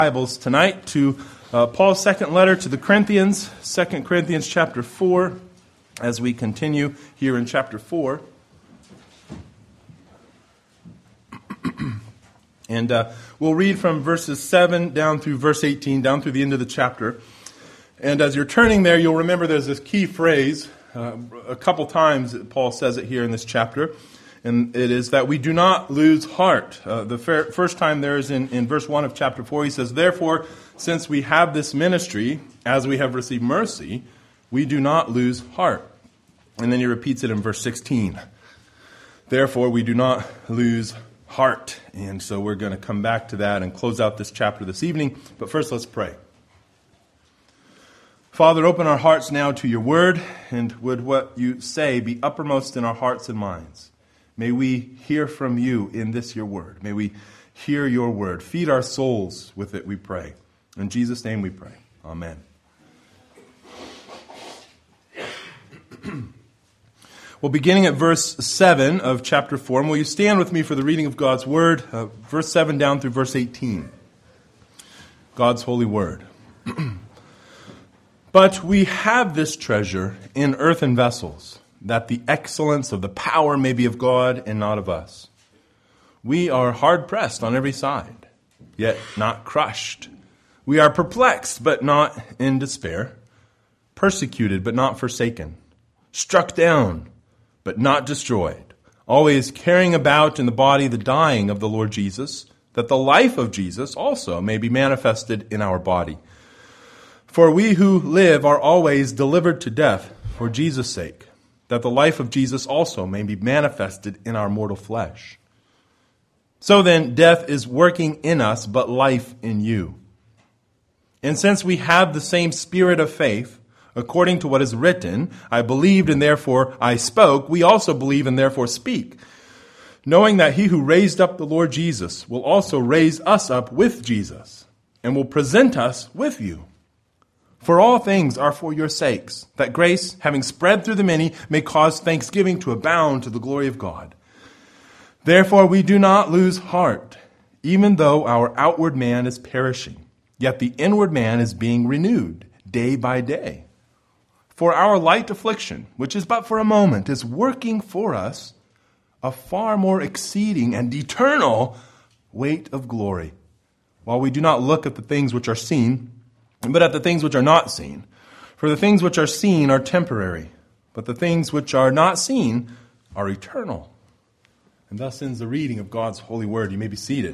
Bibles tonight to Paul's second letter to the Corinthians, 2 Corinthians chapter 4, as we continue here in chapter 4. And we'll read from verses 7 down through verse 18, down through the end of the chapter. And as you're turning there, you'll remember there's this key phrase, a couple times Paul says it here in this chapter. And it is that we do not lose heart. The first time there is in verse 1 of chapter 4. He says, "Therefore, since we have this ministry, as we have received mercy, we do not lose heart." And then he repeats it in verse 16. "Therefore, we do not lose heart." And so we're going to come back to that and close out this chapter this evening. But first, let's pray. Father, open our hearts now to your word, and would what you say be uppermost in our hearts and minds. May we hear from you in this, your word. May we hear your word. Feed our souls with it, we pray. In Jesus' name we pray. Amen. Well, beginning at verse 7 of chapter 4, and will you stand with me for the reading of God's word, verse 7 down through verse 18. God's holy word. "But we have this treasure in earthen vessels, that the excellence of the power may be of God and not of us. We are hard-pressed on every side, yet not crushed. We are perplexed, but not in despair. Persecuted, but not forsaken. Struck down, but not destroyed. Always carrying about in the body the dying of the Lord Jesus, that the life of Jesus also may be manifested in our body. For we who live are always delivered to death for Jesus' sake, that the life of Jesus also may be manifested in our mortal flesh. So then, death is working in us, but life in you. And since we have the same spirit of faith, according to what is written, 'I believed and therefore I spoke,' we also believe and therefore speak, knowing that he who raised up the Lord Jesus will also raise us up with Jesus, and will present us with you. For all things are for your sakes, that grace, having spread through the many, may cause thanksgiving to abound to the glory of God. Therefore we do not lose heart, even though our outward man is perishing, yet the inward man is being renewed day by day. For our light affliction, which is but for a moment, is working for us a far more exceeding and eternal weight of glory, while we do not look at the things which are seen, but at the things which are not seen. For the things which are seen are temporary, but the things which are not seen are eternal." And thus ends the reading of God's holy word. You may be seated.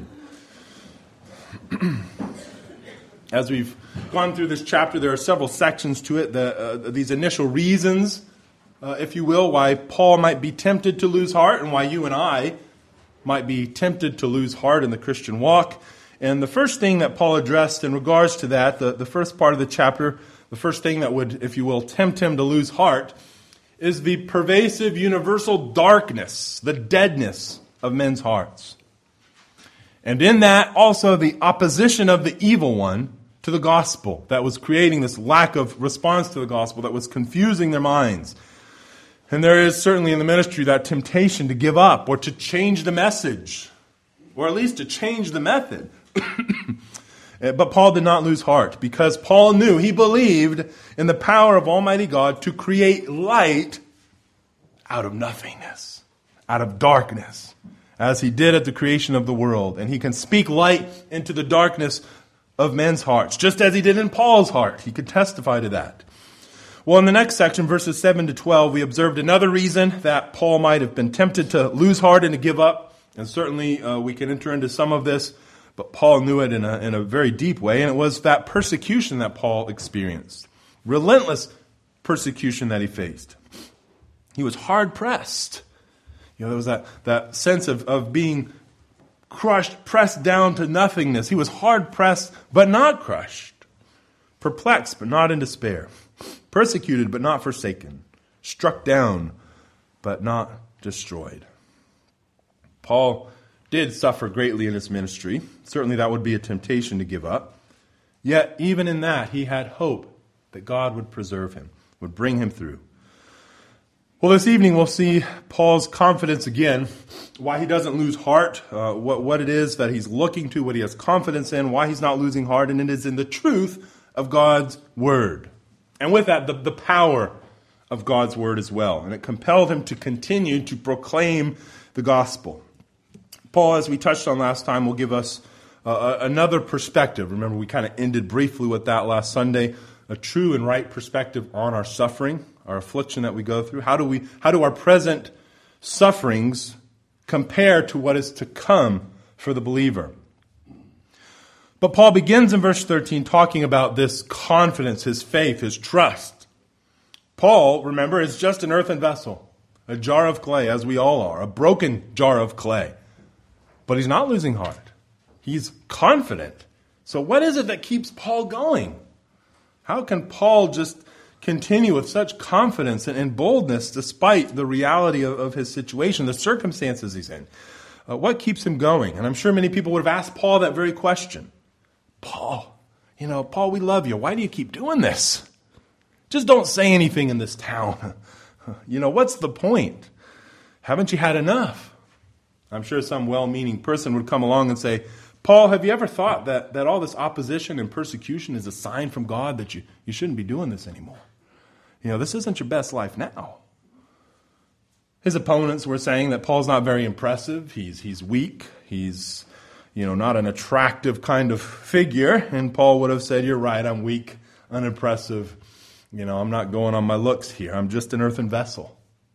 As we've gone through this chapter, there are several sections to it. These initial reasons, if you will, why Paul might be tempted to lose heart and why you and I might be tempted to lose heart in the Christian walk. And the first thing that Paul addressed in regards to that, the first part of the chapter, the first thing that would, if you will, tempt him to lose heart, is the pervasive universal darkness, the deadness of men's hearts. And in that, also the opposition of the evil one to the gospel that was creating this lack of response to the gospel, that was confusing their minds. And there is certainly in the ministry that temptation to give up or to change the message, or at least to change the method. But Paul did not lose heart, because Paul knew, he believed in the power of Almighty God to create light out of nothingness, out of darkness, as he did at the creation of the world. And he can speak light into the darkness of men's hearts, just as he did in Paul's heart. He could testify to that. Well, in the next section, verses 7 to 12, we observed another reason that Paul might have been tempted to lose heart and to give up. And certainly we can enter into some of this, but Paul knew it in a very deep way, and it was that persecution that Paul experienced. Relentless persecution that he faced. He was hard-pressed. There was that sense of being crushed, pressed down to nothingness. He was hard-pressed, but not crushed. Perplexed, but not in despair. Persecuted, but not forsaken. Struck down, but not destroyed. Paul did suffer greatly in his ministry. Certainly that would be a temptation to give up. Yet, even in that, he had hope that God would preserve him, would bring him through. Well, this evening we'll see Paul's confidence again, why he doesn't lose heart, what it is that he's looking to, what he has confidence in, why he's not losing heart, and it is in the truth of God's word. And with that, the power of God's word as well. And it compelled him to continue to proclaim the gospel. Paul, as we touched on last time, will give us another perspective. Remember, we kind of ended briefly with that last Sunday, a true and right perspective on our suffering, our affliction that we go through. How do our present sufferings compare to what is to come for the believer? But Paul begins in verse 13 talking about this confidence, his faith, his trust. Paul, remember, is just an earthen vessel, a jar of clay, as we all are, a broken jar of clay. But he's not losing heart. He's confident. So what is it that keeps Paul going? How can Paul just continue with such confidence and boldness despite the reality of his situation, the circumstances he's in? What keeps him going? And I'm sure many people would have asked Paul that very question. Paul, we love you. Why do you keep doing this? Just don't say anything in this town. What's the point? Haven't you had enough? I'm sure some well-meaning person would come along and say, Paul, have you ever thought that all this opposition and persecution is a sign from God that you shouldn't be doing this anymore? This isn't your best life now. His opponents were saying that Paul's not very impressive. He's weak. He's, not an attractive kind of figure. And Paul would have said, you're right, I'm weak, unimpressive. I'm not going on my looks here. I'm just an earthen vessel.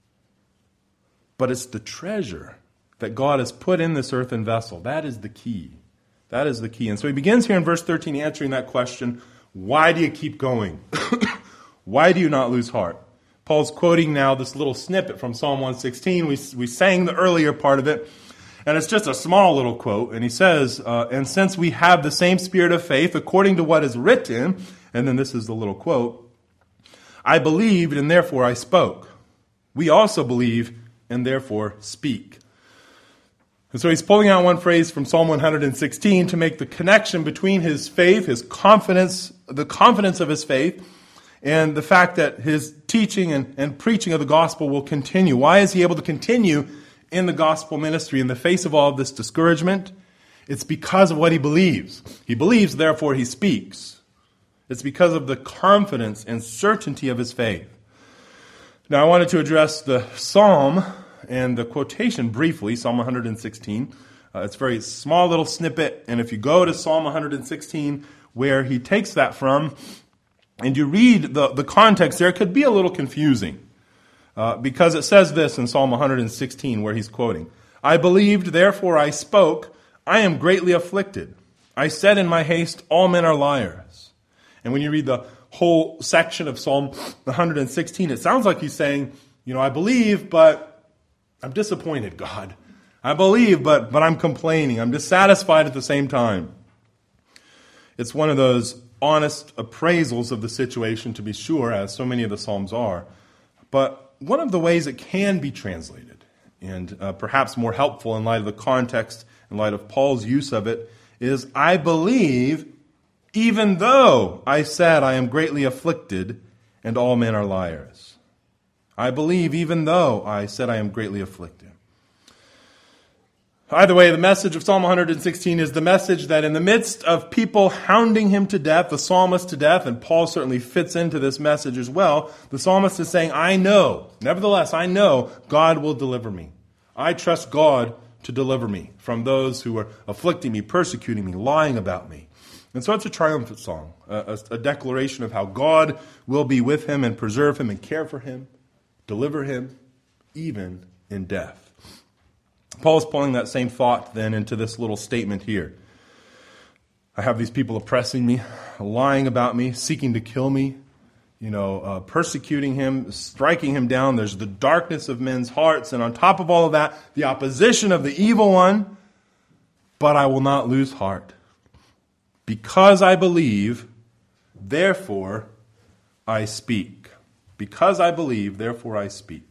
But it's the treasure that God has put in this earthen vessel. That is the key. That is the key. And so he begins here in verse 13 answering that question, why do you keep going? Why do you not lose heart? Paul's quoting now this little snippet from Psalm 116. We sang the earlier part of it, and it's just a small little quote. And he says, and since we have the same spirit of faith, according to what is written, and then this is the little quote, I believed and therefore I spoke. We also believe and therefore speak. And so he's pulling out one phrase from Psalm 116 to make the connection between his faith, his confidence, the confidence of his faith, and the fact that his teaching and preaching of the gospel will continue. Why is he able to continue in the gospel ministry in the face of all of this discouragement? It's because of what he believes. He believes, therefore he speaks. It's because of the confidence and certainty of his faith. Now I wanted to address the psalm and the quotation briefly, Psalm 116. It's a very small little snippet, and if you go to Psalm 116, where he takes that from, and you read the context there, it could be a little confusing. Because it says this in Psalm 116, where he's quoting, I believed, therefore I spoke, I am greatly afflicted. I said in my haste, all men are liars. And when you read the whole section of Psalm 116, it sounds like he's saying, I believe, but I'm disappointed, God. I believe, but I'm complaining. I'm dissatisfied at the same time. It's one of those honest appraisals of the situation, to be sure, as so many of the Psalms are. But one of the ways it can be translated, and perhaps more helpful in light of the context, in light of Paul's use of it, is, I believe, even though I said I am greatly afflicted, and all men are liars. I believe, even though I said I am greatly afflicted. Either way, the message of Psalm 116 is the message that in the midst of people hounding him to death, the psalmist to death, and Paul certainly fits into this message as well, the psalmist is saying, I know, nevertheless, I know God will deliver me. I trust God to deliver me from those who are afflicting me, persecuting me, lying about me. And so it's a triumphant song, a declaration of how God will be with him and preserve him and care for him, deliver him, even in death. Paul's pulling that same thought then into this little statement here. I have these people oppressing me, lying about me, seeking to kill me, persecuting him, striking him down. There's the darkness of men's hearts, and on top of all of that, the opposition of the evil one. But I will not lose heart. Because I believe, therefore I speak. Because I believe, therefore I speak.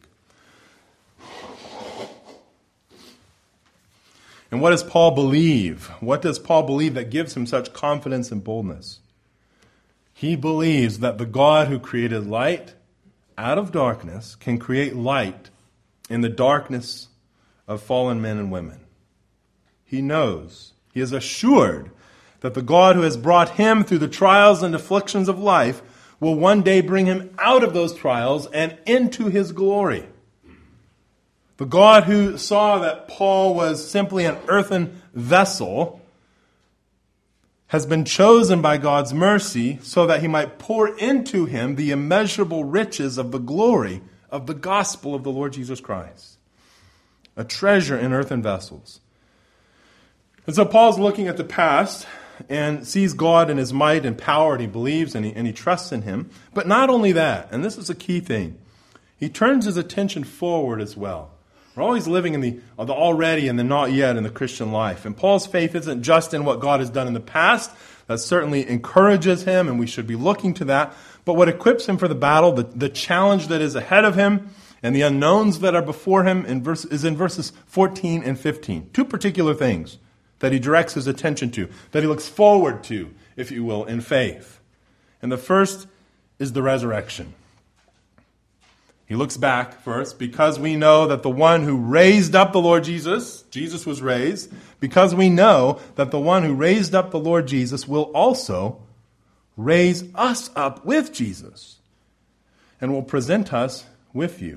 And what does Paul believe? What does Paul believe that gives him such confidence and boldness? He believes that the God who created light out of darkness can create light in the darkness of fallen men and women. He knows, he is assured that the God who has brought him through the trials and afflictions of life will one day bring him out of those trials and into his glory. The God who saw that Paul was simply an earthen vessel has been chosen by God's mercy so that he might pour into him the immeasurable riches of the glory of the gospel of the Lord Jesus Christ. A treasure in earthen vessels. And so Paul's looking at the past and sees God in his might and power, and he believes and he trusts in him. But not only that, and this is a key thing, he turns his attention forward as well. We're always living in the already and the not yet in the Christian life. And Paul's faith isn't just in what God has done in the past. That certainly encourages him, and we should be looking to that. But what equips him for the battle, the challenge that is ahead of him, and the unknowns that are before him is in verses 14 and 15. Two particular things that he directs his attention to, that he looks forward to, if you will, in faith. And the first is the resurrection. He looks back first, because we know that the one who raised up the Lord Jesus was raised, because we know that the one who raised up the Lord Jesus will also raise us up with Jesus and will present us with you.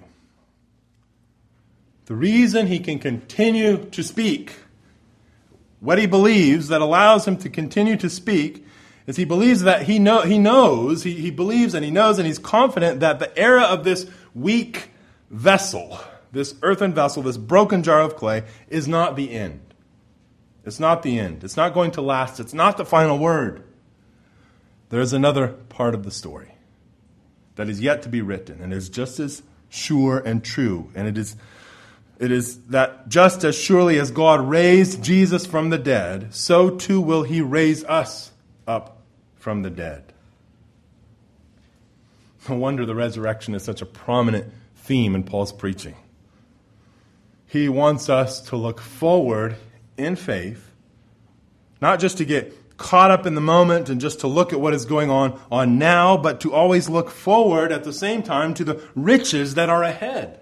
The reason he can continue to speak, what he believes that allows him to continue to speak, is he believes that he believes and he knows and he's confident that the era of this weak vessel, this earthen vessel, this broken jar of clay, is not the end. It's not the end. It's not going to last. It's not the final word. There is another part of the story that is yet to be written, and is just as sure and true. And it is that just as surely as God raised Jesus from the dead, so too will he raise us up from the dead. No wonder the resurrection is such a prominent theme in Paul's preaching. He wants us to look forward in faith, not just to get caught up in the moment and just to look at what is going on now, but to always look forward at the same time to the riches that are ahead.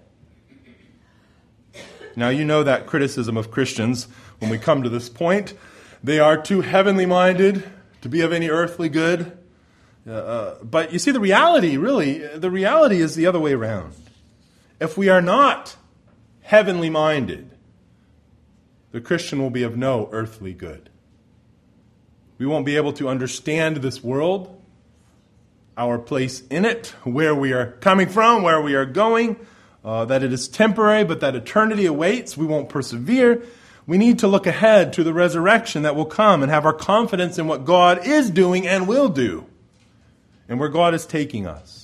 Now, you know that criticism of Christians when we come to this point. They are too heavenly minded to be of any earthly good. But you see, the reality is the other way around. If we are not heavenly minded, the Christian will be of no earthly good. We won't be able to understand this world, our place in it, where we are coming from, where we are going, that it is temporary, but that eternity awaits. We won't persevere. We need to look ahead to the resurrection that will come and have our confidence in what God is doing and will do, and where God is taking us.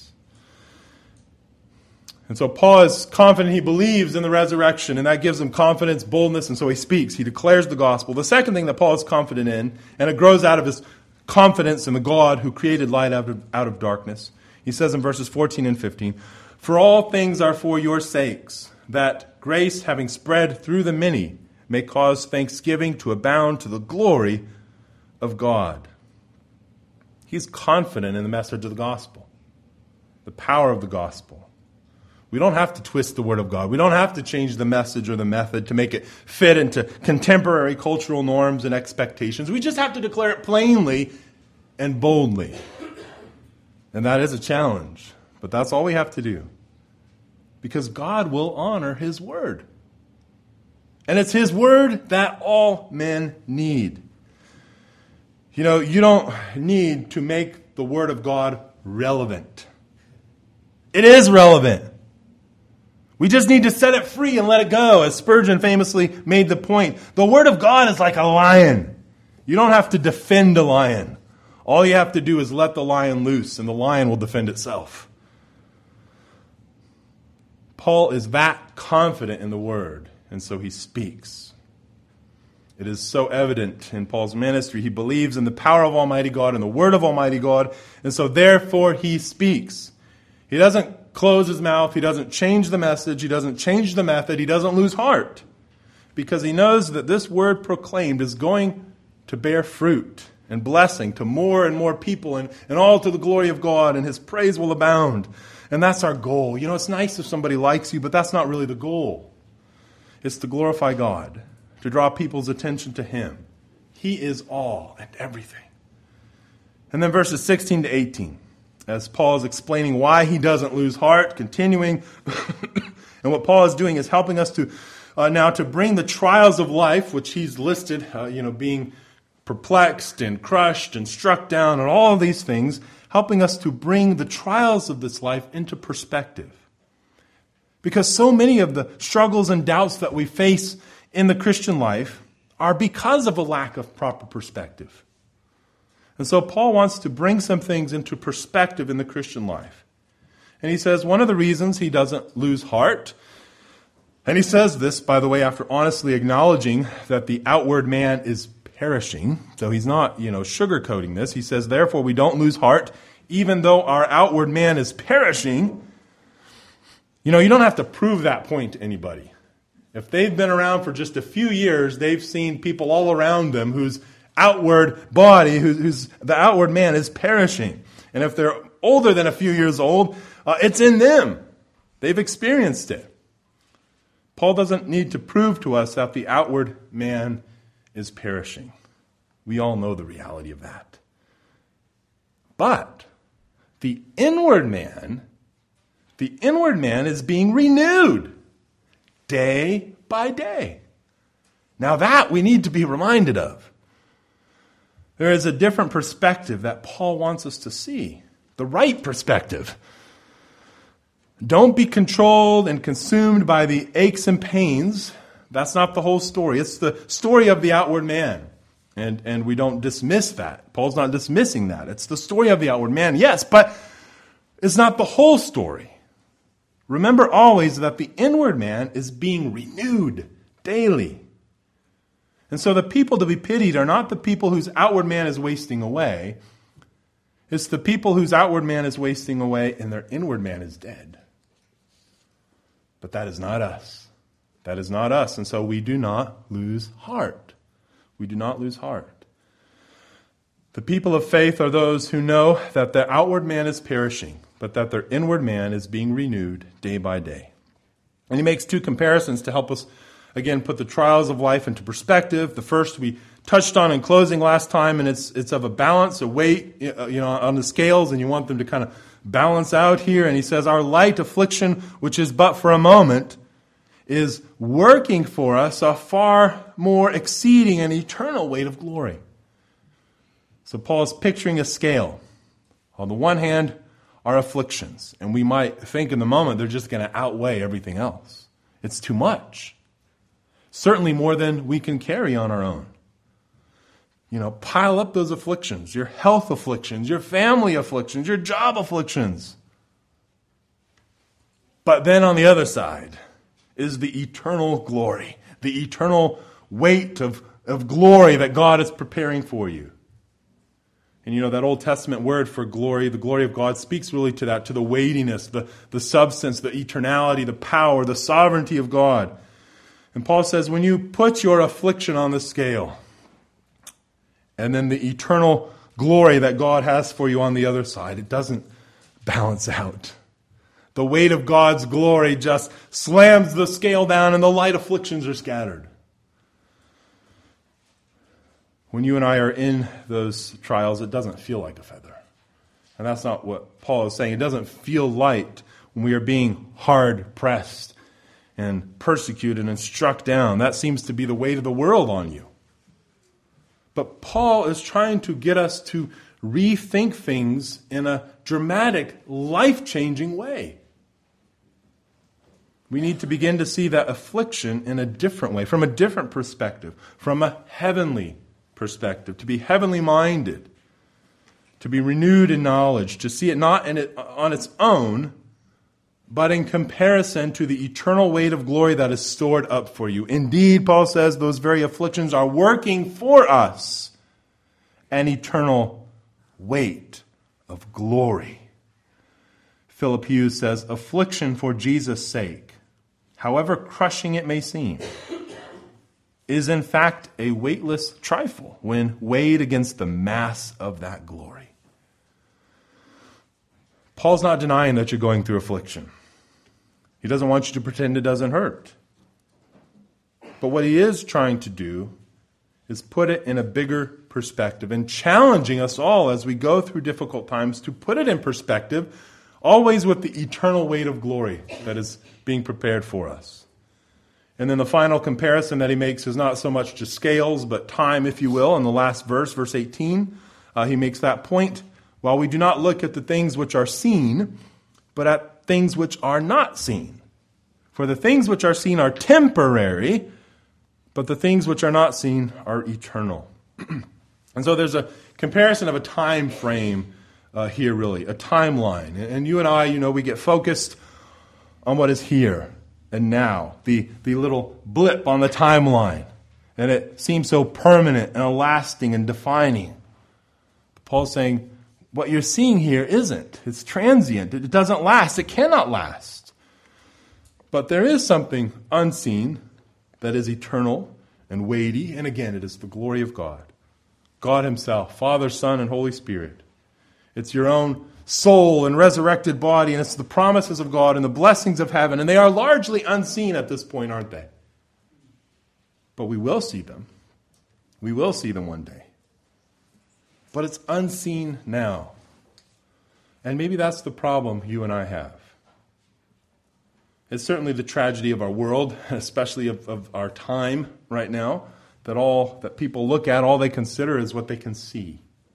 And so Paul is confident, he believes in the resurrection, and that gives him confidence, boldness, and so he speaks. He declares the gospel. The second thing that Paul is confident in, and it grows out of his confidence in the God who created light out of darkness, he says in verses 14 and 15, "For all things are for your sakes, that grace, having spread through the many, may cause thanksgiving to abound to the glory of God." He's confident in the message of the gospel, the power of the gospel. We don't have to twist the word of God. We don't have to change the message or the method to make it fit into contemporary cultural norms and expectations. We just have to declare it plainly and boldly. And that is a challenge, but that's all we have to do. Because God will honor his word. And it's his word that all men need. You know, you don't need to make the word of God relevant. It is relevant. We just need to set it free and let it go, as Spurgeon famously made the point. The word of God is like a lion. You don't have to defend a lion. All you have to do is let the lion loose, and the lion will defend itself. Paul is that confident in the word, and so he speaks. It is so evident in Paul's ministry. He believes in the power of Almighty God and the word of Almighty God, and so therefore he speaks. He doesn't close his mouth. He doesn't change the message. He doesn't change the method. He doesn't lose heart, because he knows that this word proclaimed is going to bear fruit, and blessing to more and more people, and all to the glory of God, and His praise will abound. And that's our goal. You know, it's nice if somebody likes you, but that's not really the goal. It's to glorify God, to draw people's attention to Him. He is all and everything. And then verses 16 to 18, as Paul is explaining why he doesn't lose heart, continuing. And what Paul is doing is helping us to now to bring the trials of life, which he's listed, being perplexed and crushed and struck down and all of these things, helping us to bring the trials of this life into perspective. Because so many of the struggles and doubts that we face in the Christian life are because of a lack of proper perspective. And so Paul wants to bring some things into perspective in the Christian life. And he says one of the reasons he doesn't lose heart, and he says this, by the way, after honestly acknowledging that the outward man is perishing. So he's not, sugarcoating this. He says, therefore we don't lose heart, even though our outward man is perishing. You don't have to prove that point to anybody. If they've been around for just a few years, they've seen people all around them whose outward body, whose the outward man is perishing. And if they're older than a few years old, it's in them. They've experienced it. Paul doesn't need to prove to us that the outward man is perishing. We all know the reality of that. But the inward man is being renewed day by day. Now that we need to be reminded of. There is a different perspective that Paul wants us to see. The right perspective. Don't be controlled and consumed by the aches and pains. That's not the whole story. It's the story of the outward man. And we don't dismiss that. Paul's not dismissing that. It's the story of the outward man, yes, but it's not the whole story. Remember always that the inward man is being renewed daily. And so the people to be pitied are not the people whose outward man is wasting away. It's the people whose outward man is wasting away and their inward man is dead. But that is not us. That is not us. And so we do not lose heart. We do not lose heart. The people of faith are those who know that their outward man is perishing, but that their inward man is being renewed day by day. And he makes two comparisons to help us, again, put the trials of life into perspective. The first we touched on in closing last time, and it's of a balance, a weight, on the scales, and you want them to kind of balance out here. And he says, our light affliction, which is but for a moment, is working for us a far more exceeding and eternal weight of glory. So Paul is picturing a scale. On the one hand, our afflictions, and we might think in the moment they're just going to outweigh everything else. It's too much. Certainly more than we can carry on our own. Pile up those afflictions, your health afflictions, your family afflictions, your job afflictions. But then on the other side is the eternal glory, the eternal weight of glory that God is preparing for you. And that Old Testament word for glory, the glory of God, speaks really to that, to the weightiness, the substance, the eternality, the power, the sovereignty of God. And Paul says, when you put your affliction on the scale, and then the eternal glory that God has for you on the other side, it doesn't balance out. The weight of God's glory just slams the scale down and the light afflictions are scattered. When you and I are in those trials, it doesn't feel like a feather. And that's not what Paul is saying. It doesn't feel light when we are being hard pressed and persecuted and struck down. That seems to be the weight of the world on you. But Paul is trying to get us to rethink things in a dramatic, life-changing way. We need to begin to see that affliction in a different way, from a different perspective, from a heavenly perspective, to be heavenly minded, to be renewed in knowledge, to see it not on its own, but in comparison to the eternal weight of glory that is stored up for you. Indeed, Paul says, those very afflictions are working for us an eternal weight of glory. Philip Hughes says, affliction for Jesus' sake, however crushing it may seem, is in fact a weightless trifle when weighed against the mass of that glory. Paul's not denying that you're going through affliction. He doesn't want you to pretend it doesn't hurt. But what he is trying to do is put it in a bigger perspective and challenging us all as we go through difficult times to put it in perspective, always with the eternal weight of glory that is being prepared for us. And then the final comparison that he makes is not so much just scales, but time, if you will. In the last verse, verse 18, he makes that point. While we do not look at the things which are seen, but at things which are not seen. For the things which are seen are temporary, but the things which are not seen are eternal. And so there's a comparison of a time frame here, really, a timeline. And you and I, we get focused on what is here and now, the little blip on the timeline. And it seems so permanent and lasting and defining. Paul's saying, what you're seeing here isn't. It's transient. It doesn't last. It cannot last. But there is something unseen that is eternal and weighty. And again, it is the glory of God. God himself, Father, Son, and Holy Spirit. It's your own soul and resurrected body, and it's the promises of God and the blessings of heaven. And they are largely unseen at this point, aren't they? But we will see them. We will see them one day. But it's unseen now. And maybe that's the problem you and I have. It's certainly the tragedy of our world, especially of our time right now, that all that people look at, all they consider is what they can see.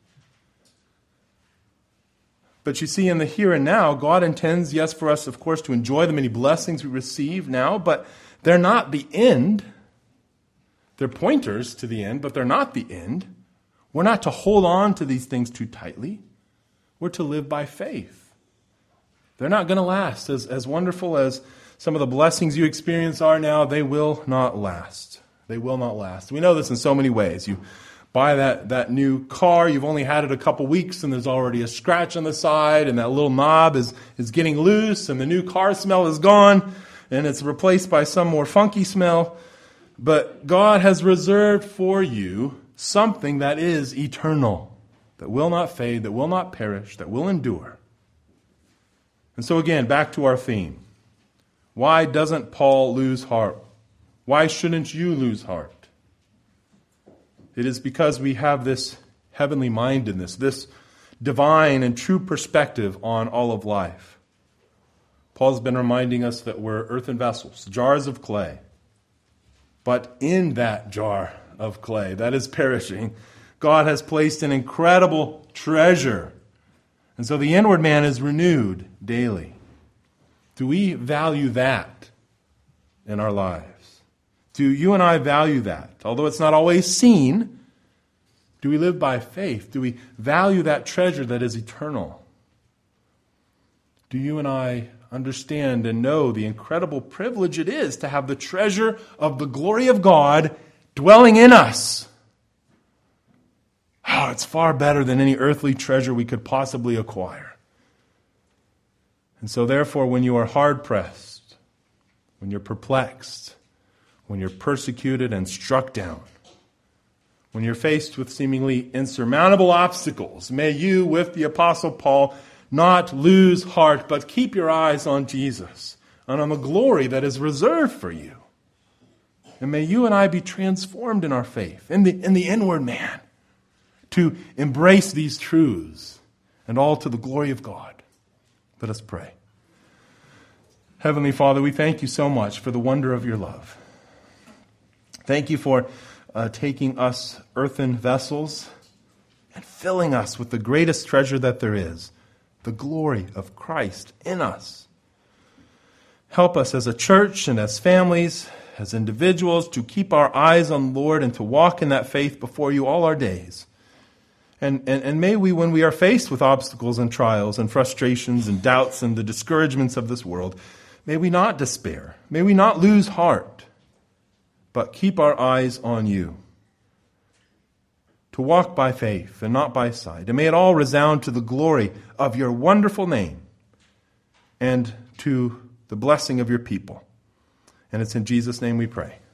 But you see, in the here and now, God intends, yes, for us, of course, to enjoy the many blessings we receive now, but they're not the end. They're pointers to the end, but they're not the end. We're not to hold on to these things too tightly. We're to live by faith. They're not going to last. As wonderful as some of the blessings you experience are now, they will not last. They will not last. We know this in so many ways. You buy that new car, you've only had it a couple weeks, and there's already a scratch on the side, and that little knob is getting loose, and the new car smell is gone, and it's replaced by some more funky smell. But God has reserved for you something that is eternal, that will not fade, that will not perish, that will endure. And so again, back to our theme. Why doesn't Paul lose heart? Why shouldn't you lose heart? It is because we have this heavenly mindedness, this divine and true perspective on all of life. Paul's been reminding us that we're earthen vessels, jars of clay. But in that jar of clay that is perishing, God has placed an incredible treasure. And so the inward man is renewed daily. Do we value that in our lives? Do you and I value that? Although it's not always seen, do we live by faith? Do we value that treasure that is eternal? Do you and I understand and know the incredible privilege it is to have the treasure of the glory of God dwelling in us? Oh, it's far better than any earthly treasure we could possibly acquire. And so therefore, when you are hard-pressed, when you're perplexed, when you're persecuted and struck down, when you're faced with seemingly insurmountable obstacles, may you, with the Apostle Paul, not lose heart, but keep your eyes on Jesus and on the glory that is reserved for you. And may you and I be transformed in our faith, in the inward man, to embrace these truths, and all to the glory of God. Let us pray. Heavenly Father, we thank you so much for the wonder of your love. Thank you for taking us earthen vessels and filling us with the greatest treasure that there is, the glory of Christ in us. Help us as a church and as families, as individuals, to keep our eyes on the Lord and to walk in that faith before you all our days. And may we, when we are faced with obstacles and trials and frustrations and doubts and the discouragements of this world, may we not despair. May we not lose heart, but keep our eyes on you. To walk by faith and not by sight. And may it all resound to the glory of your wonderful name and to the blessing of your people. And it's in Jesus' name we pray.